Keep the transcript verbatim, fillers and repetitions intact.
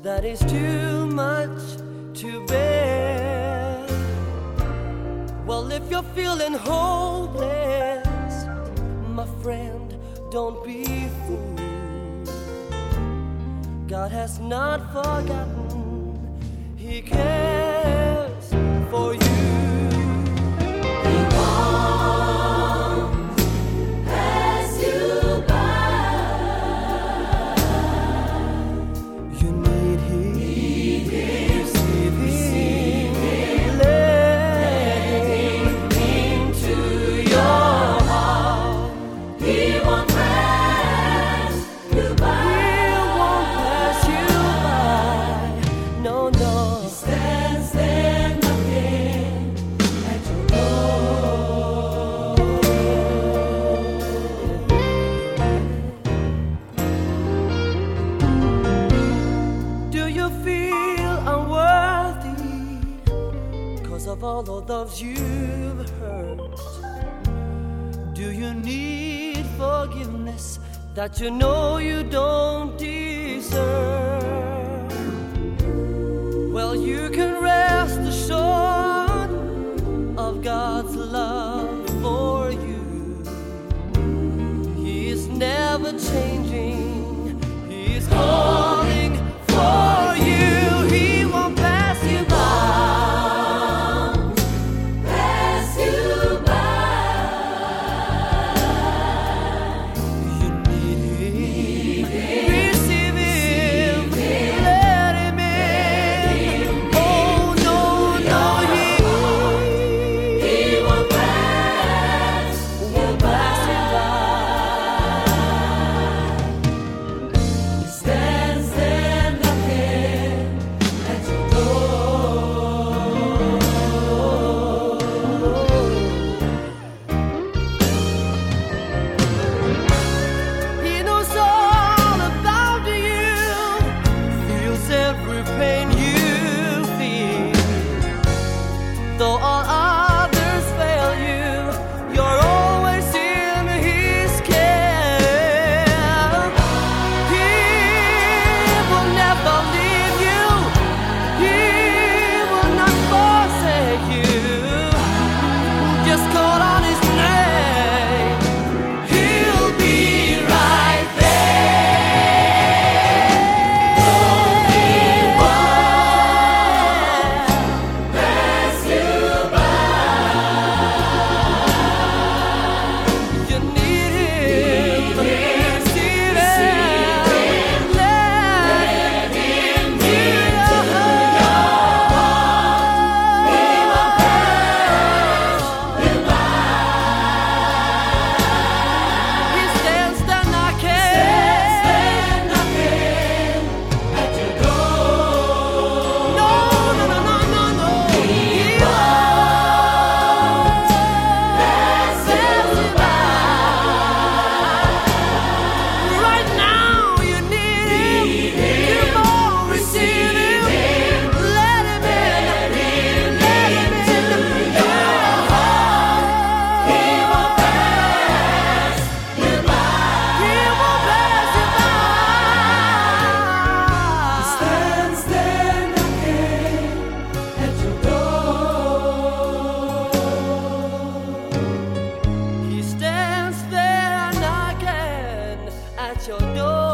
that is too much to bear. Well, if you're feeling hopeless, my friend, don't be fooled. God has not forgotten, He cares for you. He won't pass you by. You need Him, need him. Receive Him, let Him into your heart. He won't pass you by. He won't pass you by. No, no. He stands there knocking at your door. Do you feel unworthy 'cause of all the loves you've hurt? Do you need forgiveness that you know you don't deserve? Well, you can rest assured of God's love for you. He is never changing. He is calling for you. He won't pass you by. Pass you by. You need Him. Receive Him. Let Him in. Oh, no, no, He He won't pass won't pass you by. He stands there knocking at your door. He knows all about you, feels every pain you feel. Though all others fail you, you're always in His care. He will never leave you. He will not forsake you. Just call on His name. He'll be right there. He won't pass you by. You need Him. Receive Him. Let Him into your heart. He won't pass you by. He stands there knocking at your door. No, no, no, no, no, no. He won't pass you by. Right now you need Him. Come on, receive Him. Let Him in. Let Him into your heart. He won't pass you by. He won't pass you by. He stands there knocking at your door. He stands there knocking at your door.